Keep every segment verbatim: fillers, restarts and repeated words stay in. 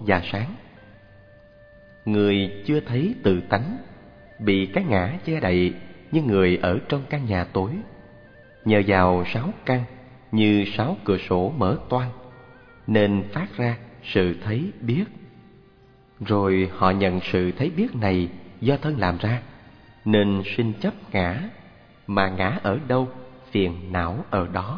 và sáng. Người chưa thấy tự tánh, bị cái ngã che đậy như người ở trong căn nhà tối. Nhờ vào sáu căn như sáu cửa sổ mở toang, nên phát ra sự thấy biết. Rồi họ nhận sự thấy biết này do thân làm ra, nên sinh chấp ngã, mà ngã ở đâu, phiền não ở đó.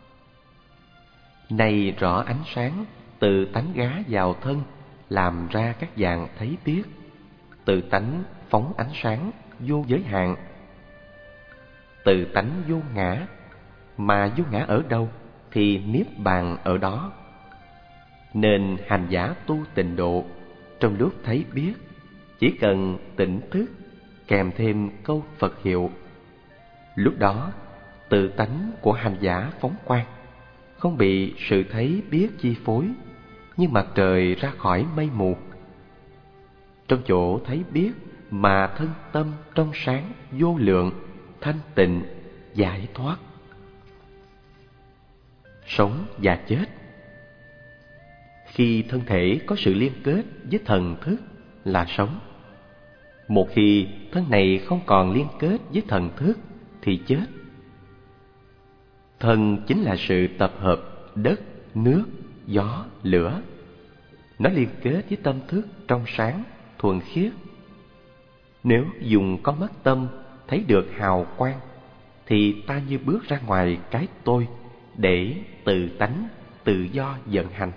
Nay rõ ánh sáng từ tánh gá vào thân, làm ra các dạng thấy biết. Từ tánh phóng ánh sáng vô giới hạn. Từ tánh vô ngã, mà vô ngã ở đâu thì niết bàn ở đó. Nên hành giả tu tịnh độ, trong lúc thấy biết, chỉ cần tỉnh thức kèm thêm câu Phật hiệu. Lúc đó tự tánh của hành giả phóng quang, không bị sự thấy biết chi phối, như mặt trời ra khỏi mây mù. Trong chỗ thấy biết mà thân tâm trong sáng vô lượng, thanh tịnh, giải thoát. Sống và chết. Khi thân thể có sự liên kết với thần thức là sống. Một khi thân này không còn liên kết với thần thức thì chết. Thân chính là sự tập hợp đất, nước, gió, lửa. Nó liên kết với tâm thức trong sáng, thuần khiết. Nếu dùng con mắt tâm thấy được hào quang, thì ta như bước ra ngoài cái tôi, để tự tánh, tự do vận hành.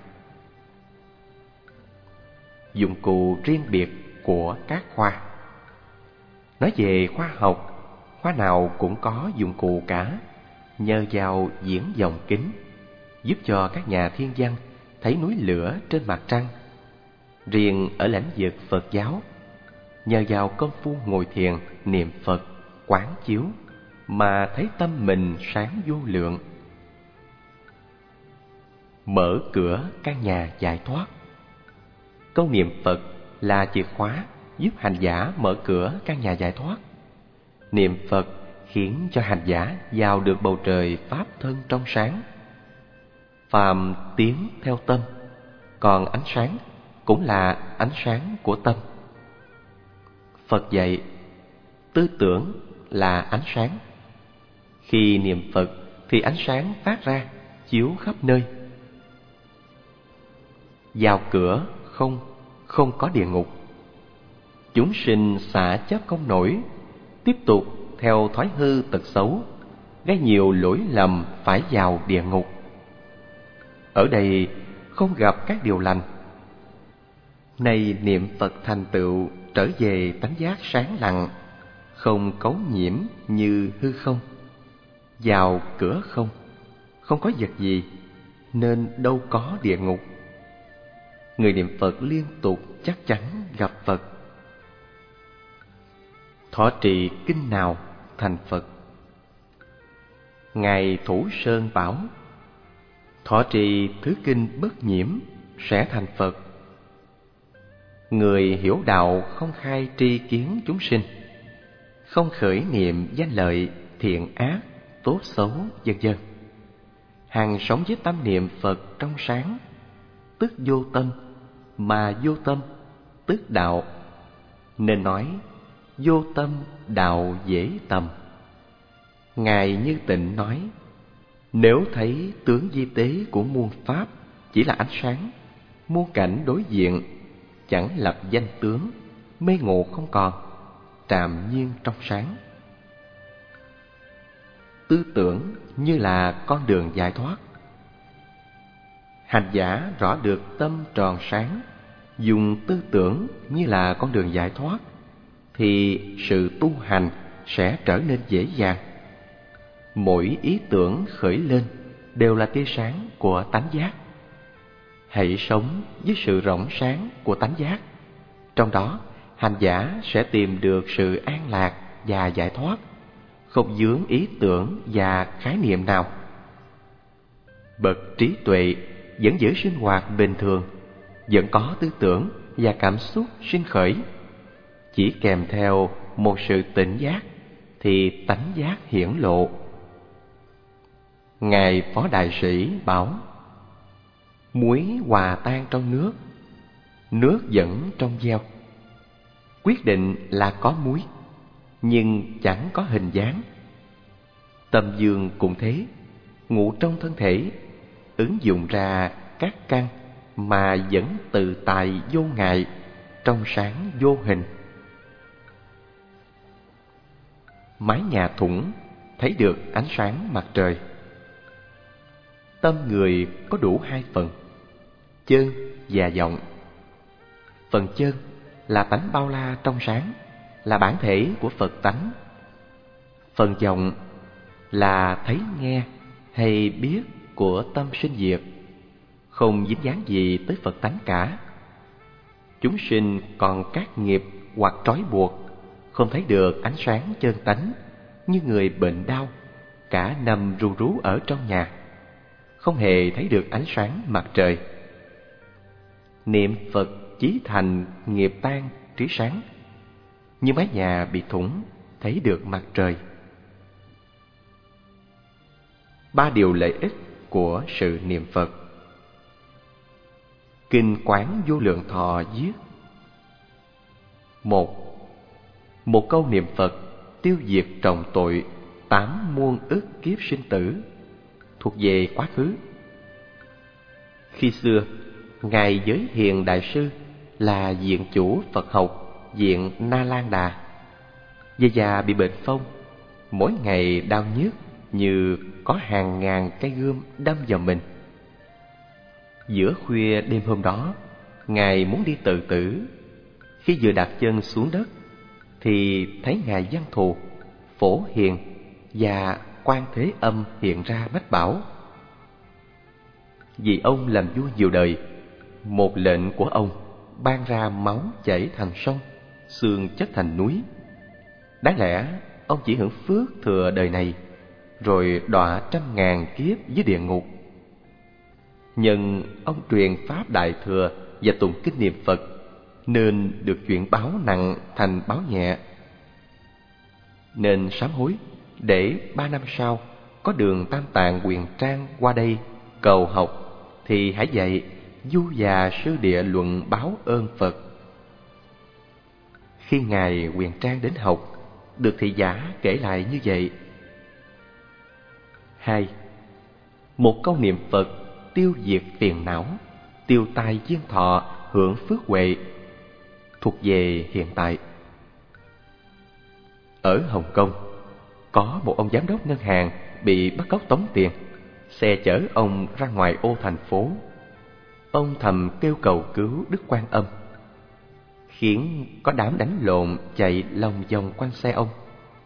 Dụng cụ riêng biệt của các khoa. Nói về khoa học, khoa nào cũng có dụng cụ cả, nhờ vào diễn vòng kính, giúp cho các nhà thiên văn thấy núi lửa trên mặt trăng. Riêng ở lĩnh vực Phật giáo, nhờ vào công phu ngồi thiền, niệm Phật, quán chiếu, mà thấy tâm mình sáng vô lượng. Mở cửa căn nhà giải thoát. Câu niệm Phật là chìa khóa giúp hành giả mở cửa căn nhà giải thoát. Niệm Phật khiến cho hành giả vào được bầu trời pháp thân trong sáng. Phàm tiến theo tâm, còn ánh sáng cũng là ánh sáng của tâm. Phật dạy, tư tưởng là ánh sáng. Khi niệm Phật thì ánh sáng phát ra, chiếu khắp nơi. Vào cửa không, không có địa ngục. Chúng sinh xả chấp không nổi, tiếp tục theo thói hư tật xấu, gây nhiều lỗi lầm phải vào địa ngục. Ở đây không gặp các điều lành. Nay niệm Phật thành tựu trở về tánh giác sáng lặng, không cấu nhiễm như hư không. Vào cửa không, không có vật gì, nên đâu có địa ngục. Người niệm Phật liên tục chắc chắn gặp Phật. Thọ trì kinh nào thành Phật? Ngài Thủ Sơn bảo, thọ trì thứ kinh bất nhiễm sẽ thành Phật. Người hiểu đạo không khai tri kiến chúng sinh, không khởi niệm danh lợi, thiện ác, tốt xấu, vân vân. Hằng sống với tâm niệm Phật trong sáng, tức vô tâm, mà vô tâm tức đạo. Nên nói vô tâm đạo dễ tầm. Ngài Như Tịnh nói, nếu thấy tướng vi tế của muôn pháp chỉ là ánh sáng, muôn cảnh đối diện chẳng lập danh tướng, mê ngộ không còn, trạm nhiên trong sáng. Tư tưởng như là con đường giải thoát. Hành giả rõ được tâm tròn sáng, dùng tư tưởng như là con đường giải thoát, thì sự tu hành sẽ trở nên dễ dàng. Mỗi ý tưởng khởi lên đều là tia sáng của tánh giác. Hãy sống với sự rộng sáng của tánh giác. Trong đó, hành giả sẽ tìm được sự an lạc và giải thoát, không vướng ý tưởng và khái niệm nào. Bậc trí tuệ vẫn giữ sinh hoạt bình thường, vẫn có tư tưởng và cảm xúc sinh khởi. Chỉ kèm theo một sự tỉnh giác thì tánh giác hiển lộ. Ngài Phó Đại Sĩ bảo, muối hòa tan trong nước, nước vẫn trong veo. Quyết định là có muối, nhưng chẳng có hình dáng. Tâm dương cũng thế, ngụ trong thân thể, ứng dụng ra các căn mà vẫn tự tại vô ngại, trong sáng vô hình. Mái nhà thủng, thấy được ánh sáng mặt trời. Tâm người có đủ hai phần, chân và vọng. Phần chân là tánh bao la trong sáng, là bản thể của Phật tánh. Phần vọng là thấy nghe hay biết của tâm sinh diệt, không dính dáng gì tới Phật tánh cả. Chúng sinh còn các nghiệp hoặc trói buộc, không thấy được ánh sáng chân tánh, như người bệnh đau, cả nằm ru rú ở trong nhà, không hề thấy được ánh sáng mặt trời. Niệm Phật chí thành nghiệp tan trí sáng, như mái nhà bị thủng, thấy được mặt trời. Ba điều lợi ích của sự niệm Phật. Kinh Quán Vô Lượng Thọ viết: Một, một câu niệm Phật tiêu diệt trồng tội tám muôn ức kiếp sinh tử, thuộc về quá khứ. Khi xưa, Ngài Giới Hiền Đại Sư là viện chủ Phật học viện Na Lan Đà, về già bị bệnh phong, mỗi ngày đau nhức như có hàng ngàn cây gươm đâm vào mình. Giữa khuya đêm hôm đó, Ngài muốn đi tự tử. Khi vừa đặt chân xuống đất thì thấy Ngài Văn Thù, Phổ Hiền và Quan Thế Âm hiện ra mách bảo. Vì ông làm vua nhiều đời, một lệnh của ông ban ra máu chảy thành sông, xương chất thành núi. Đáng lẽ ông chỉ hưởng phước thừa đời này, rồi đọa trăm ngàn kiếp dưới địa ngục. Nhưng ông truyền pháp Đại Thừa và tụng kinh niệm Phật, nên được chuyển báo nặng thành báo nhẹ. Nên sám hối, để ba năm sau có đường Tam Tạng Huyền Trang qua đây cầu học, thì hãy dạy Du Già Sư Địa luận báo ơn Phật. Khi Ngài Huyền Trang đến học, được thị giả kể lại như vậy. Hai, một câu niệm Phật tiêu diệt phiền não, tiêu tai duyên thọ, hưởng phước huệ, thuộc về hiện tại. Ở Hồng Kông, có một ông giám đốc ngân hàng bị bắt cóc tống tiền. Xe chở ông ra ngoài ô thành phố. Ông thầm kêu cầu cứu Đức Quan Âm, khiến có đám đánh lộn chạy lòng vòng quanh xe ông.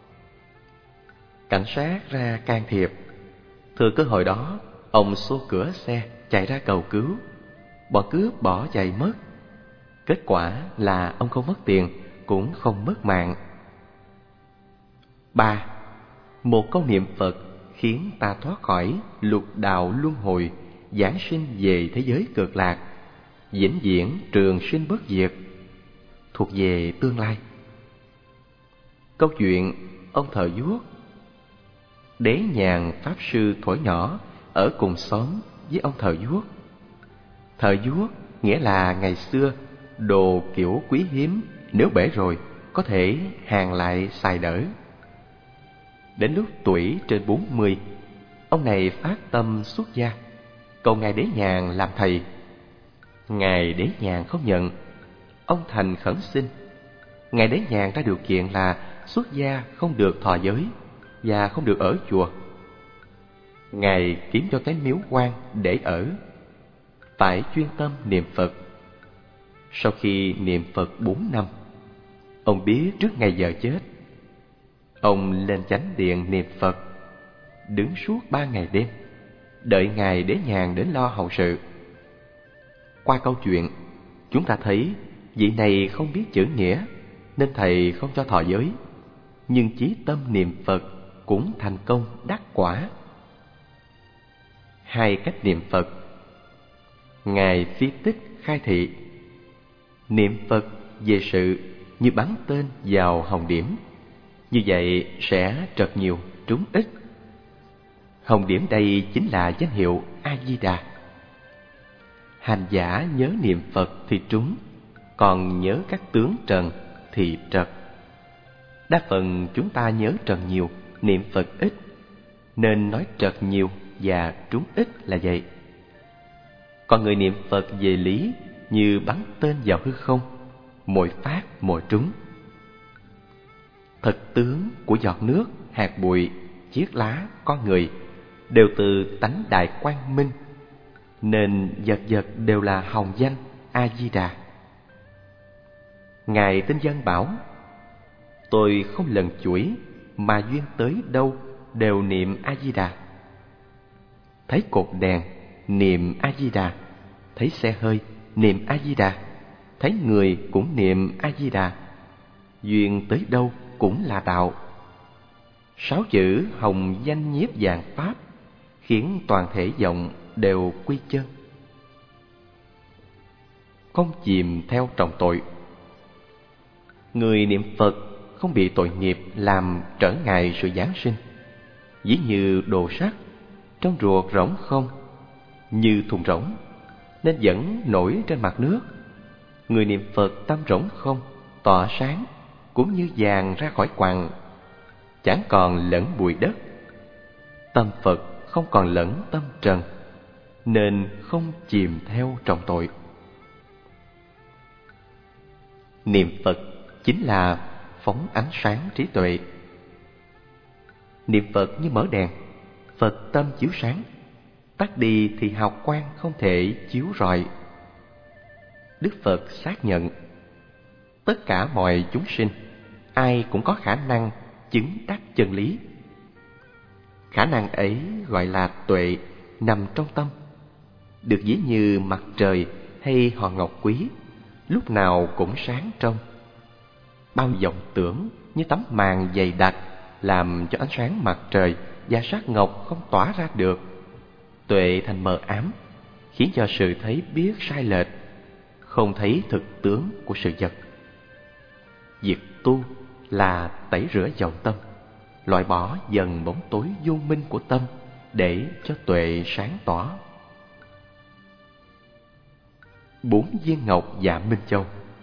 Cảnh sát ra can thiệp. Thừa cơ hội đó, ông xô cửa xe chạy ra cầu cứu. Bọn cướp bỏ chạy mất. Kết quả là ông không mất tiền, cũng không mất mạng. Ba, một câu niệm Phật khiến ta thoát khỏi lục đạo luân hồi, giảng sinh về thế giới cực lạc, vĩnh viễn trường sinh bất diệt, thuộc về tương lai. Câu chuyện ông thợ vuốt. Đế Nhàn Pháp Sư thổi nhỏ ở cùng xóm với ông thợ vuốt. Thợ vuốt nghĩa là ngày xưa đồ kiểu quý hiếm, nếu bể rồi có thể hàn lại xài đỡ. Đến lúc tuổi trên bốn mươi, ông này phát tâm xuất gia, cầu Ngài Đế Nhàn làm thầy. Ngài Đế Nhàn không nhận. Ông thành khẩn xin. Ngài Đế Nhàn ra điều kiện là xuất gia không được thọ giới và không được ở chùa. Ngài kiếm cho cái miếu quan để ở, phải chuyên tâm niệm Phật. Sau khi niệm Phật bốn năm, ông biết trước ngày giờ chết. Ông lên chánh điện niệm Phật, đứng suốt ba ngày đêm, đợi Ngài Đế Nhàn đến lo hậu sự. Qua câu chuyện, chúng ta thấy vị này không biết chữ nghĩa, nên thầy không cho thọ giới, nhưng chí tâm niệm Phật cũng thành công đắc quả. Hai cách niệm Phật. Ngài Phi Tích khai thị: niệm Phật về sự như bắn tên vào hồng điểm, như vậy sẽ trật nhiều trúng ít. Hồng điểm đây chính là danh hiệu A Di Đà. Hành giả nhớ niệm Phật thì trúng, còn nhớ các tướng trần thì trật. Đa phần chúng ta nhớ trần nhiều, niệm Phật ít, nên nói trật nhiều và trúng ít là vậy. Còn người niệm Phật về lý như bắn tên vào hư không, mỗi phát mỗi trúng. Thật tướng của giọt nước, hạt bụi, chiếc lá, con người đều từ tánh đại quang minh, nên vật vật đều là hồng danh A Di Đà. Ngài Tinh Dân bảo: tôi không lần chuỗi mà duyên tới đâu đều niệm A Di Đà. Thấy cột đèn niệm A Di Đà, thấy xe hơi niệm A Di Đà, thấy người cũng niệm A Di Đà. Duyên tới đâu cũng là đạo. Sáu chữ hồng danh nhiếp vàng pháp khiến toàn thể vọng đều quy chân. Không chìm theo trọng tội. Người niệm Phật không bị tội nghiệp làm trở ngại sự giáng sinh. Ví như đồ sắt trong ruột rỗng không, như thùng rỗng nên vẫn nổi trên mặt nước. Người niệm Phật tâm rỗng không, tỏa sáng, cũng như vàng ra khỏi quặng, chẳng còn lẫn bụi đất. Tâm Phật không còn lẫn tâm trần, nên không chìm theo trọng tội. Niệm Phật chính là phóng ánh sáng trí tuệ. Niệm Phật như mở đèn, Phật tâm chiếu sáng, tắt đi thì hào quang không thể chiếu rọi. Đức Phật xác nhận tất cả mọi chúng sinh ai cũng có khả năng chứng đắc chân lý. Khả năng ấy gọi là tuệ, nằm trong tâm, được ví như mặt trời hay hòn ngọc quý, lúc nào cũng sáng trong. Bao vọng tưởng như tấm màn dày đặc làm cho ánh sáng mặt trời và sắc ngọc không tỏa ra được. Tuệ thành mờ ám, khiến cho sự thấy biết sai lệch, không thấy thực tướng của sự vật. Việc tu là tẩy rửa vọng tâm, loại bỏ dần bóng tối vô minh của tâm để cho tuệ sáng tỏ. Bốn viên ngọc dạ Minh Châu.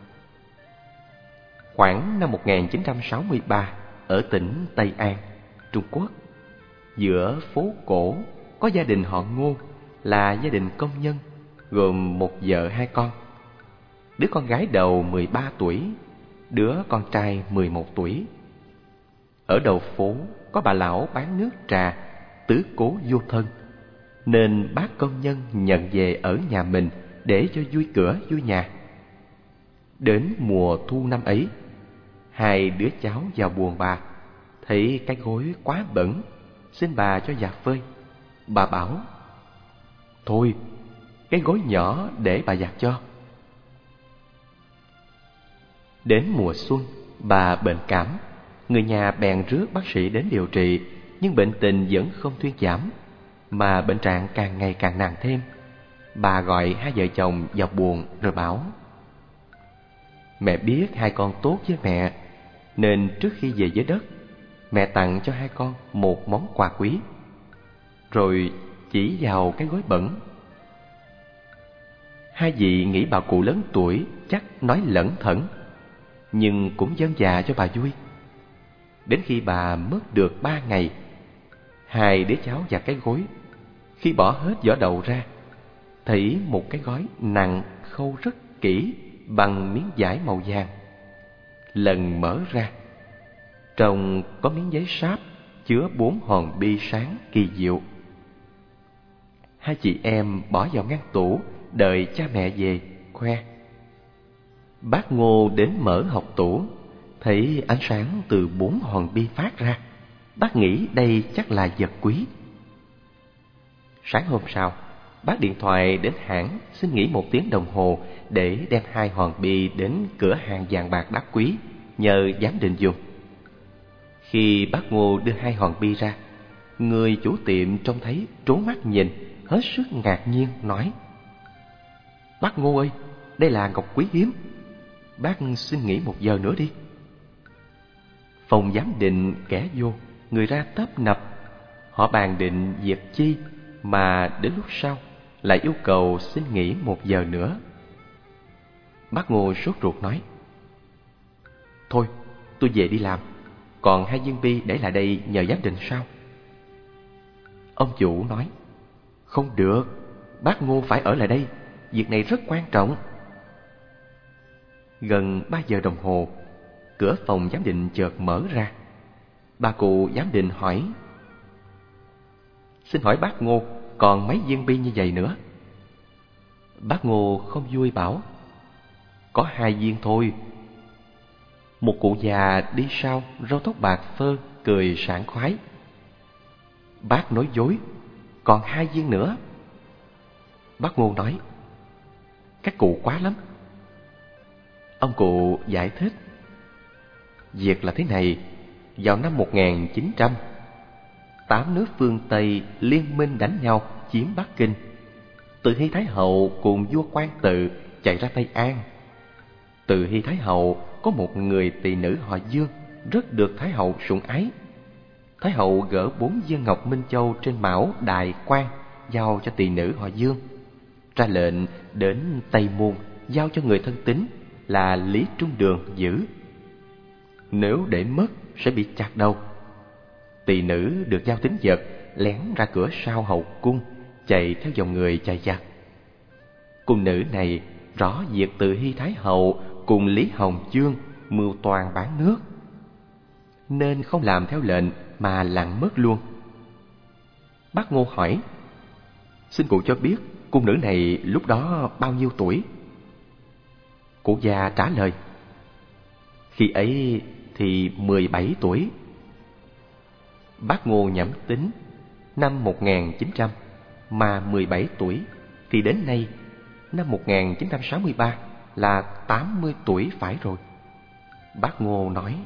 Khoảng năm một nghìn chín trăm sáu mươi ba, ở tỉnh Tây An, Trung Quốc, giữa phố cổ có gia đình họ Ngô, là gia đình công nhân, gồm một vợ hai con. Đứa con gái đầu mười ba tuổi, đứa con trai mười một tuổi. Ở đầu phố có bà lão bán nước trà, tứ cố vô thân, nên bác công nhân nhận về ở nhà mình để cho vui cửa vui nhà. Đến mùa thu năm ấy, hai đứa cháu vào buồng bà, thấy cái gối quá bẩn, xin bà cho giặt phơi. Bà bảo: thôi, cái gối nhỏ để bà giặt cho. Đến mùa xuân, bà bệnh cảm, người nhà bèn rước bác sĩ đến điều trị, nhưng bệnh tình vẫn không thuyên giảm, mà bệnh trạng càng ngày càng nặng thêm. Bà gọi hai vợ chồng vào buồng rồi bảo: mẹ biết hai con tốt với mẹ, nên trước khi về với đất, mẹ tặng cho hai con một món quà quý. Rồi chỉ vào cái gối bẩn. Hai vị nghĩ bà cụ lớn tuổi chắc nói lẩn thẩn, nhưng cũng vâng dạ cho bà vui. Đến khi bà mất được ba ngày, hai đứa cháu giặt cái gối. Khi bỏ hết vỏ đầu ra, thấy một cái gói nặng khâu rất kỹ bằng miếng vải màu vàng. Lần mở ra, trong có miếng giấy sáp chứa bốn hòn bi sáng kỳ diệu. Hai chị em bỏ vào ngăn tủ đợi cha mẹ về khoe. Bác Ngô đến mở hộc tủ, thấy ánh sáng từ bốn hòn bi phát ra. Bác nghĩ đây chắc là vật quý. Sáng hôm sau, bác điện thoại đến hãng xin nghỉ một tiếng đồng hồ để đem hai hòn bi đến cửa hàng vàng bạc đá quý nhờ giám định dùng. Khi bác Ngô đưa hai hòn bi ra, người chủ tiệm trông thấy trố mắt nhìn, hết sức ngạc nhiên nói: bác Ngô ơi, đây là ngọc quý hiếm, bác xin nghỉ một giờ nữa đi. Phòng giám định kẻ vô, người ra tấp nập. Họ bàn định việc chi mà đến lúc sau lại yêu cầu xin nghỉ một giờ nữa. Bác Ngô sốt ruột nói: Thôi, tôi về đi làm, còn hai viên bi để lại đây nhờ giám định sao? Ông chủ nói: Không được, bác Ngô phải ở lại đây, việc này rất quan trọng. Gần ba giờ đồng hồ, cửa phòng giám định chợt mở ra. Bà cụ giám định hỏi: Xin hỏi bác Ngô, còn mấy viên bi như vậy nữa? Bác Ngô không vui bảo: Có hai viên thôi. Một cụ già đi sau, râu tóc bạc phơ, cười sảng khoái: Bác nói dối, còn hai viên nữa. Bác Ngô nói: Các cụ quá lắm. Ông cụ giải thích: Việc là thế này, vào năm một nghìn chín trăm, tám nước phương Tây liên minh đánh nhau chiếm Bắc Kinh. Từ Hy Thái Hậu cùng vua Quan Tự chạy ra Tây An. Từ Hy Thái Hậu có một người tỳ nữ họ Dương, rất được Thái Hậu sủng ái. Thái Hậu gỡ bốn viên ngọc Minh Châu trên mão Đại Quan giao cho tỳ nữ họ Dương, ra lệnh đến Tây Môn giao cho người thân tín là Lý Trung Đường giữ. Nếu để mất sẽ bị chặt đầu. Tỳ nữ được giao tín vật, lén ra cửa sau hậu cung, chạy theo dòng người chạy giặc. Cung nữ này rõ việc Từ Hy Thái Hậu cùng Lý Hồng Chương mưu toan bán nước, nên không làm theo lệnh mà lặn mất luôn. Bác Ngô hỏi: Xin cụ cho biết cung nữ này lúc đó bao nhiêu tuổi? Cụ già trả lời: Khi ấy thì mười bảy tuổi. Bác Ngô nhẩm tính, năm một nghìn chín trăm mà mười bảy tuổi thì đến nay năm một nghìn chín trăm sáu mươi ba là tám mươi tuổi phải rồi. Bác Ngô nói: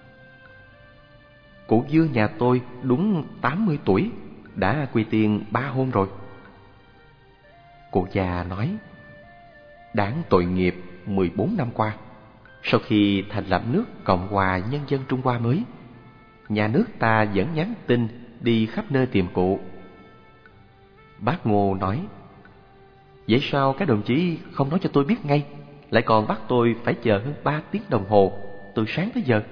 Cụ Dương nhà tôi đúng tám mươi tuổi, đã quy tiên ba hôn rồi. Cụ già nói: Đáng tội nghiệp mười bốn năm qua, sau khi thành lập nước Cộng hòa Nhân dân Trung Hoa mới, nhà nước ta vẫn nhắn tin đi khắp nơi tìm cụ. Bác Ngô nói: Vậy sao các đồng chí không nói cho tôi biết ngay, lại còn bắt tôi phải chờ hơn ba tiếng đồng hồ, từ sáng tới giờ?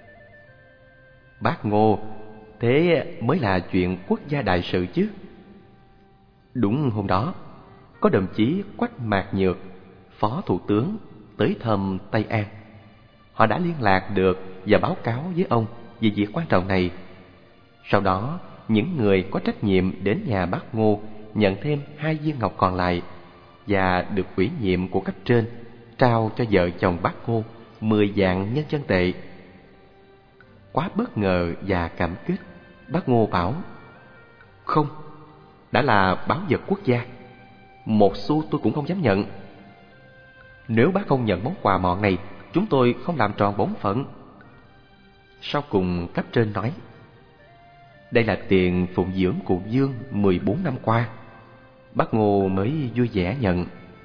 Bác Ngô, thế mới là chuyện quốc gia đại sự chứ. Đúng hôm đó, có đồng chí Quách Mạc Nhược, Phó Thủ tướng, tới thăm Tây An. Họ đã liên lạc được và báo cáo với ông về việc quan trọng này. Sau đó, những người có trách nhiệm đến nhà bác Ngô nhận thêm hai viên ngọc còn lại và được ủy nhiệm của cấp trên trao cho vợ chồng bác Ngô mười vạn nhân dân tệ. Quá bất ngờ và cảm kích, bác Ngô bảo: Không, đã là báu vật quốc gia, một xu tôi cũng không dám nhận. Nếu bác không nhận món quà mọn này, chúng tôi không làm tròn bổn phận. Sau cùng cấp trên nói: Đây là tiền phụng dưỡng cụ Dương mười bốn năm qua. Bác Ngô mới vui vẻ nhận.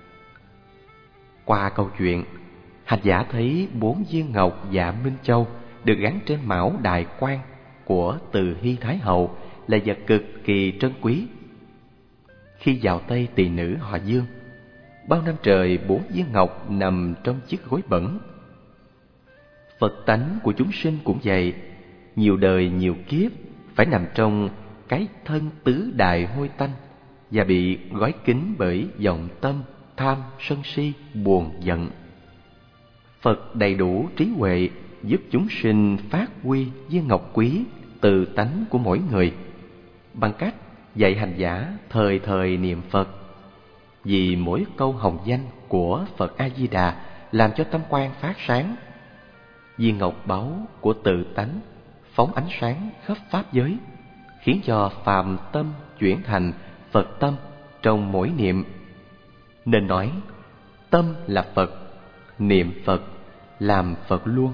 Qua câu chuyện, hành giả thấy bốn viên ngọc dạ Minh Châu được gắn trên mão Đại Quan của Từ Hy Thái Hậu là vật cực kỳ trân quý. Khi vào tay tỳ nữ họ Dương, bao năm trời bốn viên ngọc nằm trong chiếc gối bẩn. Phật tánh của chúng sinh cũng vậy, nhiều đời nhiều kiếp phải nằm trong cái thân tứ đại hôi tanh và bị gói kín bởi vọng tâm, tham, sân si, buồn, giận. Phật đầy đủ trí huệ giúp chúng sinh phát huy viên ngọc quý từ tánh của mỗi người bằng cách dạy hành giả thời thời niệm Phật. Vì mỗi câu hồng danh của Phật A Di Đà làm cho tâm quan phát sáng. Viên ngọc báu của tự tánh phóng ánh sáng khắp pháp giới, khiến cho phàm tâm chuyển thành Phật tâm trong mỗi niệm. Nên nói tâm là Phật, niệm Phật làm Phật luôn.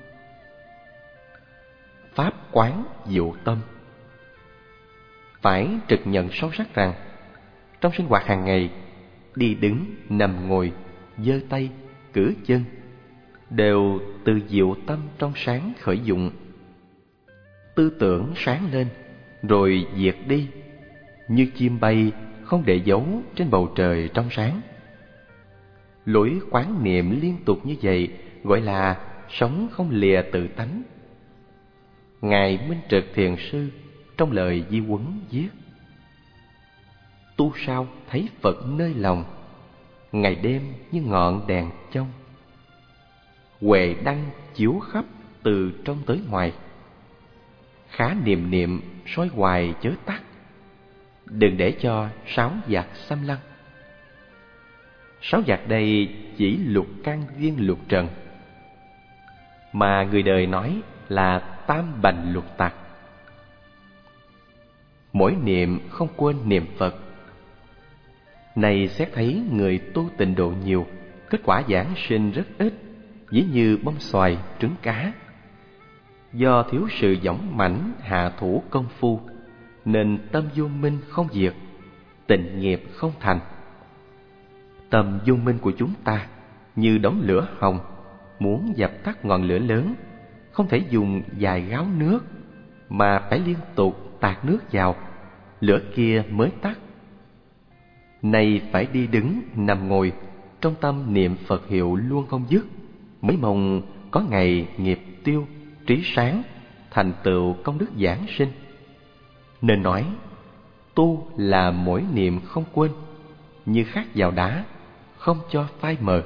Pháp quán diệu tâm. Phải trực nhận sâu sắc rằng trong sinh hoạt hàng ngày, đi đứng, nằm ngồi, giơ tay, cử chân đều từ diệu tâm trong sáng khởi dụng. Tư tưởng sáng lên rồi diệt đi, như chim bay không để dấu trên bầu trời trong sáng. Lối quán niệm liên tục như vậy gọi là sống không lìa tự tánh. Ngài Minh Trực Thiền Sư trong lời di huấn viết: tu sao thấy Phật nơi lòng, ngày đêm như ngọn đèn trong. Huệ đăng chiếu khắp từ trong tới ngoài, khá niệm niệm soi hoài chớ tắt, đừng để cho sáu giặc xâm lăng. Sáu giặc đây chỉ lục căn viên lục trần, mà người đời nói là tam bành lục tặc. Mỗi niệm không quên niệm Phật. Này xét thấy người tu tịnh độ nhiều, kết quả giảng sinh rất ít, ví như bông xoài trứng cá. Do thiếu sự dõng mãnh hạ thủ công phu, nên tâm vô minh không diệt, tịnh nghiệp không thành. Tâm vô minh của chúng ta như đống lửa hồng, muốn dập tắt ngọn lửa lớn, không thể dùng vài gáo nước, mà phải liên tục tạt nước vào, lửa kia mới tắt. Nay phải đi đứng, nằm ngồi, trong tâm niệm Phật hiệu luôn không dứt, mới mong có ngày nghiệp tiêu, trí sáng, thành tựu công đức giảng sinh. Nên nói, tu là mỗi niệm không quên, như khắc vào đá, không cho phai mờ.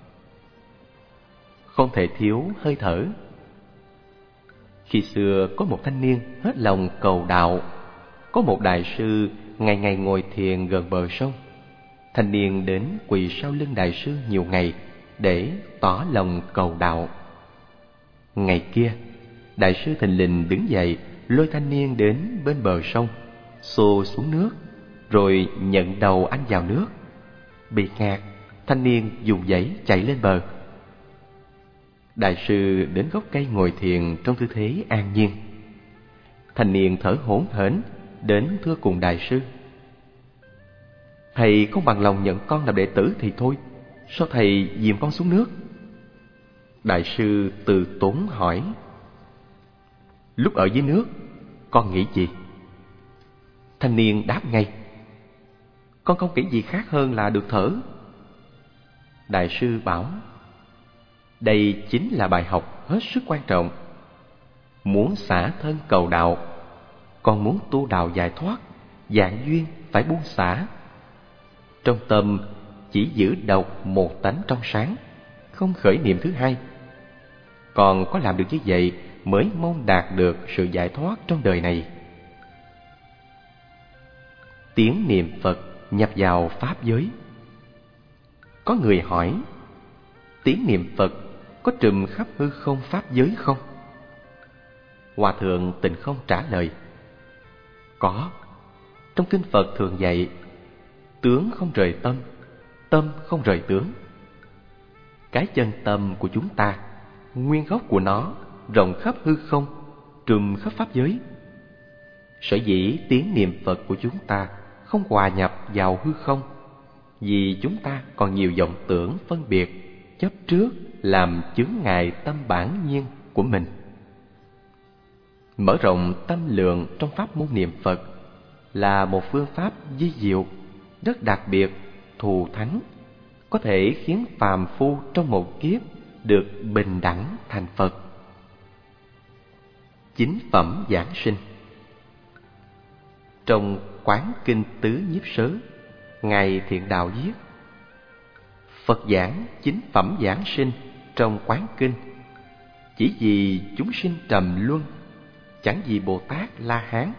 Không thể thiếu hơi thở. Khi xưa có một thanh niên hết lòng cầu đạo, có một đại sư ngày ngày ngồi thiền gần bờ sông. Thanh niên đến quỳ sau lưng đại sư nhiều ngày để tỏ lòng cầu đạo. Ngày kia, đại sư thình lình đứng dậy, lôi thanh niên đến bên bờ sông, xô xuống nước, rồi nhận đầu anh vào nước. Bị ngạt, thanh niên dùng dãy chạy lên bờ. Đại sư đến gốc cây ngồi thiền trong tư thế an nhiên. Thanh niên thở hổn hển đến thưa cùng đại sư: thầy không bằng lòng nhận con làm đệ tử thì thôi, sao thầy dìm con xuống nước? Đại sư từ tốn hỏi: lúc ở dưới nước con nghĩ gì? Thanh niên đáp ngay: con không nghĩ gì khác hơn là được thở. Đại sư bảo: đây chính là bài học hết sức quan trọng. Muốn xả thân cầu đạo, còn muốn tu đạo giải thoát, vạn duyên phải buông xả. Trong tâm chỉ giữ độc một tánh trong sáng, không khởi niệm thứ hai. Còn có làm được như vậy mới mong đạt được sự giải thoát trong đời này. Tiếng niệm Phật nhập vào pháp giới. Có người hỏi: tiếng niệm Phật có trùm khắp hư không pháp giới không? Hòa thượng Tịnh Không trả lời: có. Trong kinh Phật thường dạy: tướng không rời tâm, tâm không rời tướng. Cái chân tâm của chúng ta, nguyên gốc của nó rộng khắp hư không, trùm khắp pháp giới. Sở dĩ tiếng niệm Phật của chúng ta không hòa nhập vào hư không, vì chúng ta còn nhiều vọng tưởng phân biệt, chấp trước làm chướng ngại tâm bản nhiên của mình. Mở rộng tâm lượng trong pháp môn niệm Phật là một phương pháp vi diệu, rất đặc biệt, thù thắng, có thể khiến phàm phu trong một kiếp được bình đẳng thành Phật. Chính phẩm giảng sinh. Trong Quán Kinh Tứ Nhiếp Sớ, Ngài Thiện Đạo viết: Phật giảng chính phẩm giảng sinh trong Quán Kinh, chỉ vì chúng sinh trầm luân, chẳng vì Bồ Tát La Hán.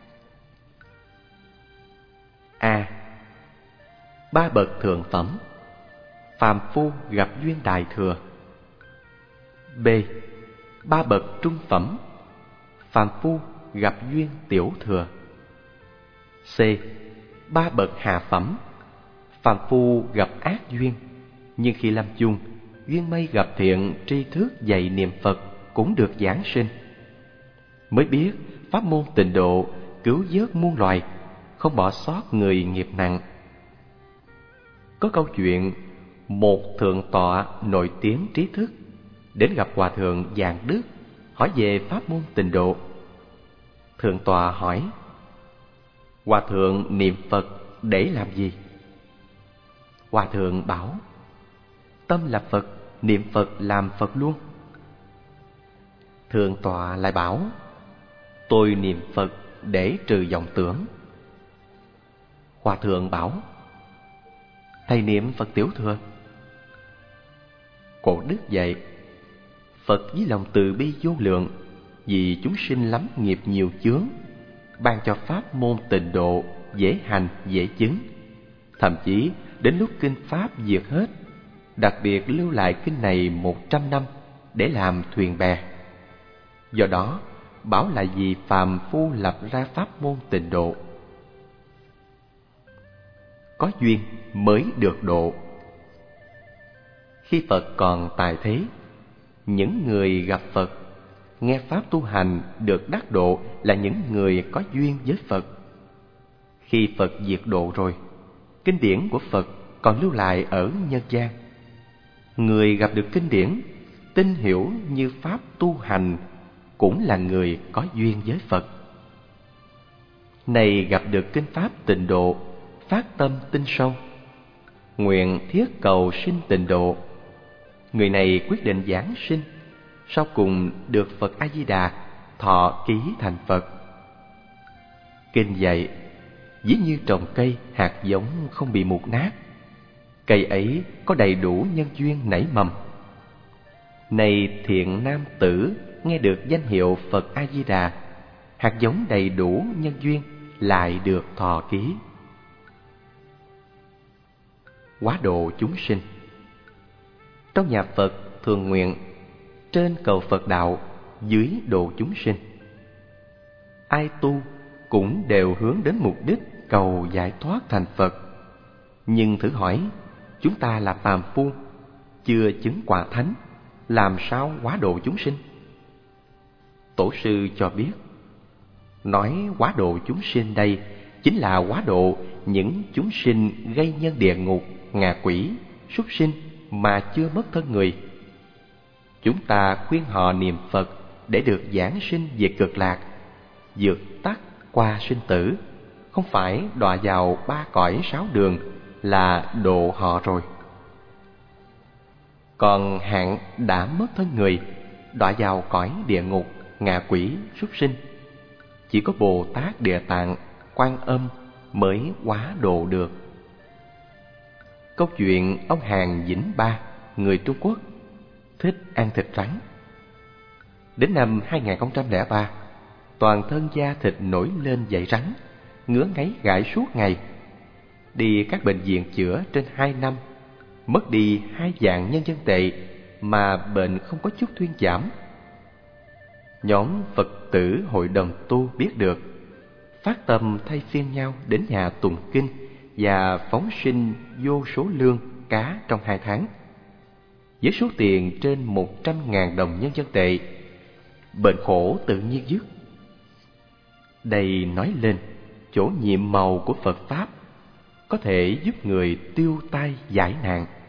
A. Ba bậc thượng phẩm, phàm phu gặp duyên đại thừa. B. Ba bậc trung phẩm, phàm phu gặp duyên tiểu thừa. C. Ba bậc hạ phẩm, phàm phu gặp ác duyên, nhưng khi lâm chung, duyên may gặp thiện tri thức dạy niệm Phật cũng được giảng sinh. Mới biết pháp môn tịnh độ cứu vớt muôn loài, không bỏ sót người nghiệp nặng. Có câu chuyện một thượng tọa nổi tiếng trí thức đến gặp hòa thượng Dạng Đức, hỏi về pháp môn tịnh độ. Thượng tọa hỏi: hòa thượng niệm Phật để làm gì? Hòa thượng bảo: tâm là Phật, niệm Phật làm Phật luôn. Thượng tọa lại bảo: tôi niệm Phật để trừ vọng tưởng. Hòa thượng bảo: thầy niệm Phật tiểu thừa. Cổ đức dạy: Phật với lòng từ bi vô lượng, vì chúng sinh lắm nghiệp nhiều chướng, ban cho pháp môn tịnh độ, dễ hành dễ chứng. Thậm chí đến lúc kinh pháp diệt hết, đặc biệt lưu lại kinh này một trăm năm để làm thuyền bè. Do đó bảo là vì phàm phu lập ra pháp môn tịnh độ. Có duyên mới được độ. Khi Phật còn tại thế, những người gặp Phật, nghe pháp tu hành được đắc độ là những người có duyên với Phật. Khi Phật diệt độ rồi, kinh điển của Phật còn lưu lại ở nhân gian. Người gặp được kinh điển, tin hiểu như pháp tu hành cũng là người có duyên với Phật. Này gặp được kinh pháp tịnh độ, phát tâm tin sâu, nguyện thiết cầu sinh tịnh độ. Người này quyết định giáng sinh, sau cùng được Phật A Di Đà thọ ký thành Phật. Kinh dạy: ví như trồng cây, hạt giống không bị mục nát, cây ấy có đầy đủ nhân duyên nảy mầm. Này thiện nam tử nghe được danh hiệu Phật A Di Đà, hạt giống đầy đủ nhân duyên lại được thọ ký. Hóa độ chúng sinh. Trong nhà Phật thường nguyện: trên cầu Phật đạo, dưới độ chúng sinh. Ai tu cũng đều hướng đến mục đích cầu giải thoát thành Phật. Nhưng thử hỏi, chúng ta là phàm phu, chưa chứng quả thánh, làm sao hóa độ chúng sinh? Tổ sư cho biết, nói hóa độ chúng sinh đây chính là hóa độ những chúng sinh gây nhân địa ngục, ngạ quỷ, súc sinh mà chưa mất thân người. Chúng ta khuyên họ niệm Phật để được giảng sinh về cực lạc, vượt tắt qua sinh tử, không phải đọa vào ba cõi sáu đường là độ họ rồi. Còn hạng đã mất thân người, đọa vào cõi địa ngục, ngạ quỷ, súc sinh, chỉ có Bồ Tát Địa Tạng, Quan Âm mới hóa độ được. Câu chuyện ông Hàn Vĩnh Ba, người Trung Quốc, thích ăn thịt rắn. Đến năm hai nghìn không trăm lẻ ba, toàn thân da thịt nổi lên dậy rắn, ngứa ngáy gãi suốt ngày. Đi các bệnh viện chữa trên hai năm, mất đi hai vạn nhân dân tệ mà bệnh không có chút thuyên giảm. Nhóm Phật tử hội đồng tu biết được, phát tâm thay phiên nhau đến nhà tụng kinh và phóng sinh vô số lương cá trong hai tháng, với số tiền trên một trăm ngàn đồng nhân dân tệ. Bệnh khổ tự nhiên dứt. Đây nói lên chỗ nhiệm màu của Phật Pháp có thể giúp người tiêu tai giải nạn.